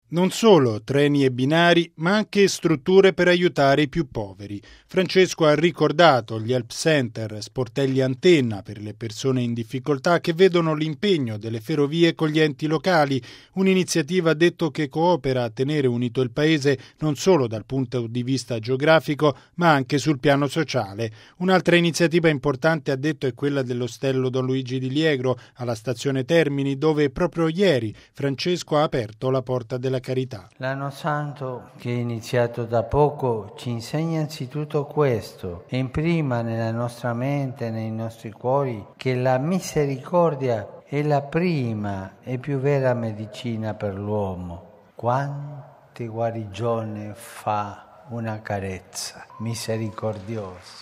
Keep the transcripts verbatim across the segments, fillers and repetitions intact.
Non solo treni e binari, ma anche strutture per aiutare i più poveri. Francesco ha ricordato gli help center, sportelli antenna per le persone in difficoltà che vedono l'impegno delle ferrovie con gli enti locali, un'iniziativa detto che coopera a tenere unito il paese non solo dal punto di vista geografico, ma anche sul piano sociale. Un'altra iniziativa importante, ha detto, è quella dell'Ostello Don Luigi di Liegro alla stazione Termini, dove proprio ieri Francesco ha aperto la porta della carità. L'anno santo, che è iniziato da poco, ci insegna anzitutto questo, e imprima nella nostra mente, nei nostri cuori, che la misericordia è la prima e più vera medicina per l'uomo. Quante guarigione fa una carezza misericordiosa.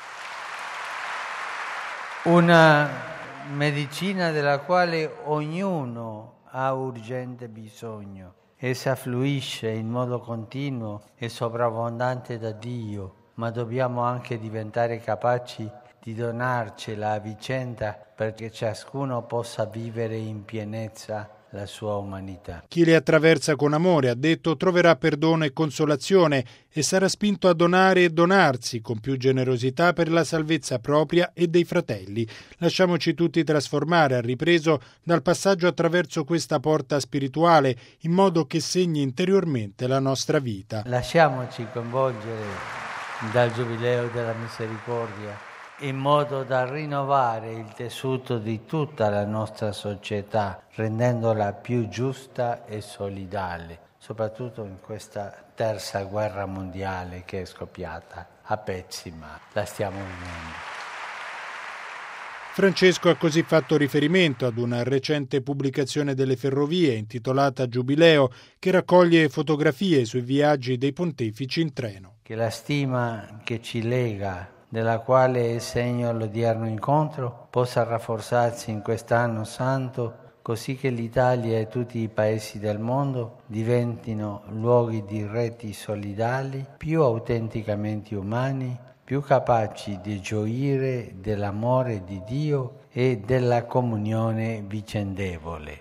Una medicina della quale ognuno ha urgente bisogno. Essa fluisce in modo continuo e sovrabbondante da Dio, ma dobbiamo anche diventare capaci di donarcela a vicenda perché ciascuno possa vivere in pienezza la sua umanità. Chi le attraversa con amore, ha detto, troverà perdono e consolazione e sarà spinto a donare e donarsi con più generosità per la salvezza propria e dei fratelli. Lasciamoci tutti trasformare, ha ripreso, dal passaggio attraverso questa porta spirituale in modo che segni interiormente la nostra vita. Lasciamoci coinvolgere dal Giubileo della Misericordia in modo da rinnovare il tessuto di tutta la nostra società, rendendola più giusta e solidale, soprattutto in questa terza guerra mondiale che è scoppiata a pezzi, ma la stiamo vivendo. Francesco ha così fatto riferimento ad una recente pubblicazione delle ferrovie intitolata Giubileo, che raccoglie fotografie sui viaggi dei pontefici in treno. Che la stima che ci lega, della quale è segno l'odierno incontro, possa rafforzarsi in quest'anno santo, così che l'Italia e tutti i paesi del mondo diventino luoghi di reti solidali, più autenticamente umani, più capaci di gioire dell'amore di Dio e della comunione vicendevole.